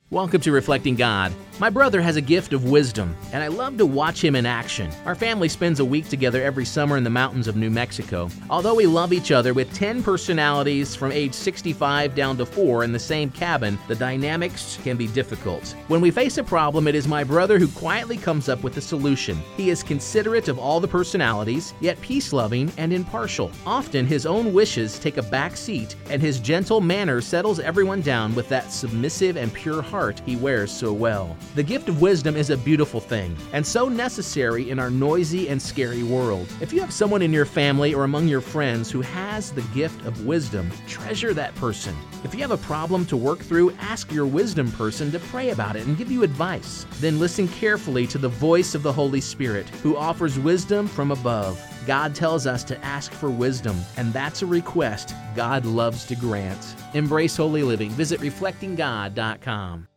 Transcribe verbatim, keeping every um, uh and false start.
Welcome to Reflecting God. My brother has a gift of wisdom, and I love to watch him in action. Our family spends a week together every summer in the mountains of New Mexico. Although we love each other with ten personalities from age sixty-five down to four in the same cabin, the dynamics can be difficult. When we face a problem, it is my brother who quietly comes up with a solution. He is considerate of all the personalities, yet peace-loving and impartial. Often his own wishes take a back seat, and his gentle manner settles everyone down with that submissive and pure heart he wears so well. The gift of wisdom is a beautiful thing, and so necessary in our noisy and scary world. If you have someone in your family or among your friends who has the gift of wisdom, treasure that person. If you have a problem to work through, ask your wisdom person to pray about it and give you advice. Then listen carefully to the voice of the Holy Spirit, who offers wisdom from above. God tells us to ask for wisdom, and that's a request God loves to grant. Embrace holy living. Visit reflecting god dot com.